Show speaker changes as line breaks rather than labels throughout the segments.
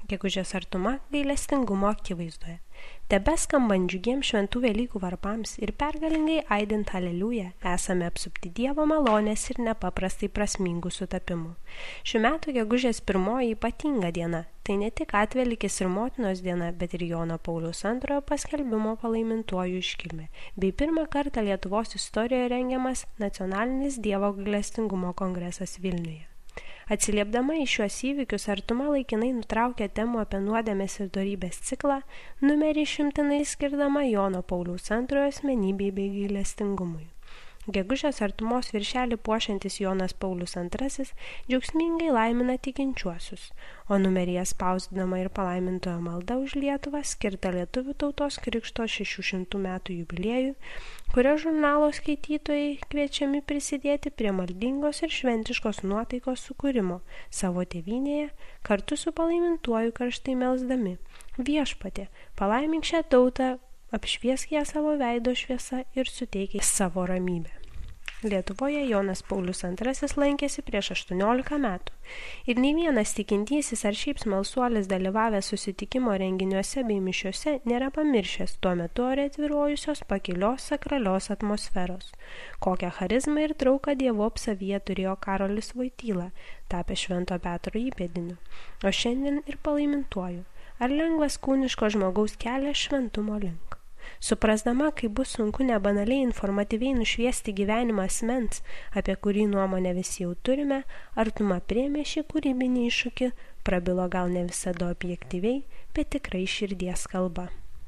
Gegužės artuma gailestingumo akivaizdoje. Tebeskambant džiugiems šventų Velykų varpams ir pergalingai aidint aleliuja, esame apsupti Dievo malonės ir nepaprastai prasmingų sutapimų. Šių metų gegužės 1 ypatinga diena. Tai ne tik Atvelykis ir Motinos diena, bet ir Jono Pauliaus II paskelbimo palaimintuoju iškilmė, bei pirmą kartą Lietuvos istorijoje rengiamas nacionalinis Dievo gailestingumo kongresas Vilniuje. Atsiliepdama į šiuos įvykius, Artuma laikinai nutraukė temų apie nuodėmės ir dorybės ciklą, numerį išimtinai skirdama Jono Pauliaus II asmenybei bei gailestingumui. Gegužės Artumos viršelį puošiantis Jonas Paulius II džiaugsmingai laimina tikinčiuosius, o numeryje spausdinama ir palaimintojo malda už Lietuvą skirta Lietuvių tautos krikšto 600 metų jubiliejui, kurio žurnalo skaitytojai kviečiami prisidėti prie maldingos ir šventiškos nuotaikos sukūrimo savo tėvynėje, kartu su palaimintuoju karštai melsdami: Viešpatie, palaimink šią tautą, apšviesk ją savo veido šviesa ir suteik jai savo ramybę. Lietuvoje Jonas Paulius II lankėsi prieš 18 metų ir nei vienas tikintysis ar šiaip smalsuolis dalyvavęs susitikimo renginiuose bei mišiuose nėra pamiršęs tuo metu ore tvyrojusios pakilios sakralios atmosferos. Kokią charizmą ir trauką dievop savyje turėjo Karolis Voityla, tapęs Švento Petro įpėdiniu, o šiandien ir palaimintuoju. Ar lengvas kūniško žmogaus kelias šventumo link? Suprasdama, kaip bus sunku nebanaliai informatyviai nušviesti gyvenimą asmens, apie kurį nuomonę visi jau turime, Artuma priėmė šį kūrybinį iššūkį, prabilo gal ne visada objektyviai, bet tikrai širdies kalba.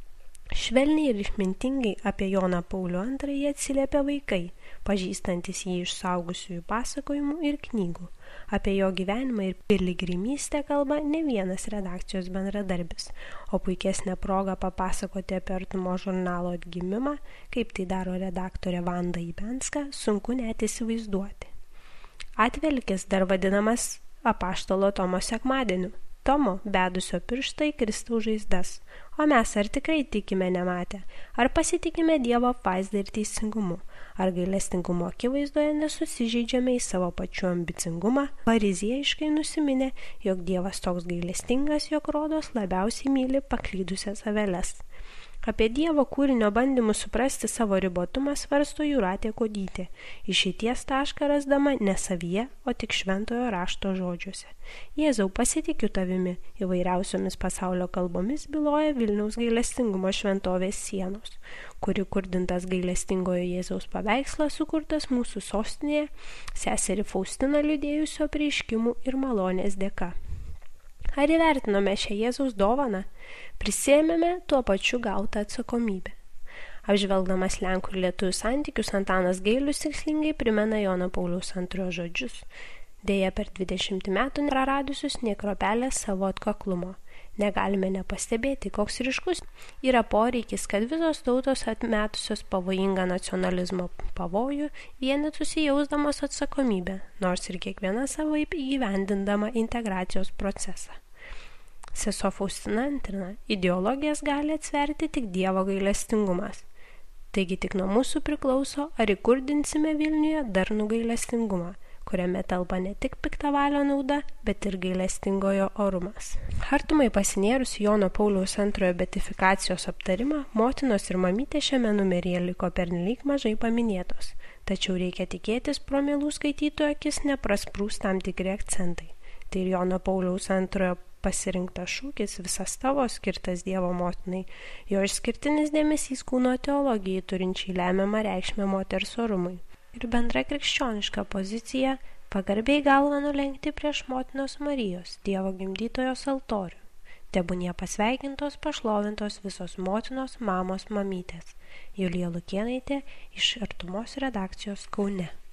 Švelniai ir išmintingai apie Joną Paulių II atsiliepia vaikai, pažįstantis jį iš suaugusiųjų pasakojimų ir knygų. Apie jo gyvenimą ir piligrimystę kalba ne vienas redakcijos bendradarbis, o puikesnė proga papasakoti apie Artumo žurnalo atgimimą, kaip tai daro redaktorė Vanda Ibenska, sunku net įsivaizduoti. Atvelykis dar vadinamas apaštalo Tomo sekmadieniu, Tomo bedusio pirštą į Kristaus žaizdas, o mes ar tikrai tikime nematę, ar pasitikime Dievo apvaizdą ir teisingumu, ar gailestingumo akivaizdoje nesusižeidžiame į savo pačių ambicingumą, fariziejiškai nusiminę, jog Dievas toks gailestingas, jog rodos labiausiai myli paklydusias aveles. Apie Dievo kūrinio bandymus suprasti savo ribotumą svarsto Jūratė Kuodytė, išeities tašką rasdama ne savyje, o tik šventojo rašto žodžiuose. Jėzau, pasitikiu tavimi, įvairiausiomis pasaulio kalbomis byloja Vilniaus gailestingumo šventovės sienos, kuri kurdintas gailestingojo Jėzaus paveikslas sukurtas mūsų sostinėje, seserį Faustiną liudėjusio apreiškimų ir malonės dėka. Ar įvertinome šią Jėzaus dovaną? Prisėmėme tuo pačiu gautą atsakomybę. Apžvelgdamas Lenkų ir lietuvių santykius, Antanas Gailius tikslingai primena Jono Pauliaus II žodžius. Deja, per 20 metų praradusius nė kropelės savo atkaklumo. Negalime nepastebėti, koks ryškus yra poreikis, kad visos tautos atmetusios pavojingą nacionalizmo pavojų vienytųsi jausdamos atsakomybę, nors ir kiekviena savaip įgyvendindama integracijos procesą. Sesuo Faustina antrina, ideologijas gali atsverti tik Dievo gailestingumas. Taigi tik nuo mūsų priklauso, ar įkurdinsime Vilniuje darnų gailestingumą, kuriame telpa ne tik piktavalio nauda, bet ir gailestingojo orumas. Artumai pasinėrus Jono Pauliaus II beatifikacijos aptarimą, motinos ir mamytė šiame numeryje liko pernelyg mažai paminėtos, tačiau reikia tikėtis pro mielų skaitytojų akis neprasprūs tam tikri akcentai. Tai ir Jono Pauliaus II pasirinktas šūkis visas tavo skirtas Dievo motinai, jo išskirtinis dėmesys kūno teologijai turinčiai lemiamą reikšmę moters orumui. Ir bendra krikščioniška pozicija pagarbiai galvą nulenkti prieš motinos Marijos, Dievo gimdytojos altorių. Tebūnie pasveikintos, pašlovintos visos motinos, mamos, mamytės. Julija Lukėnaitė iš Artumos redakcijos Kaune.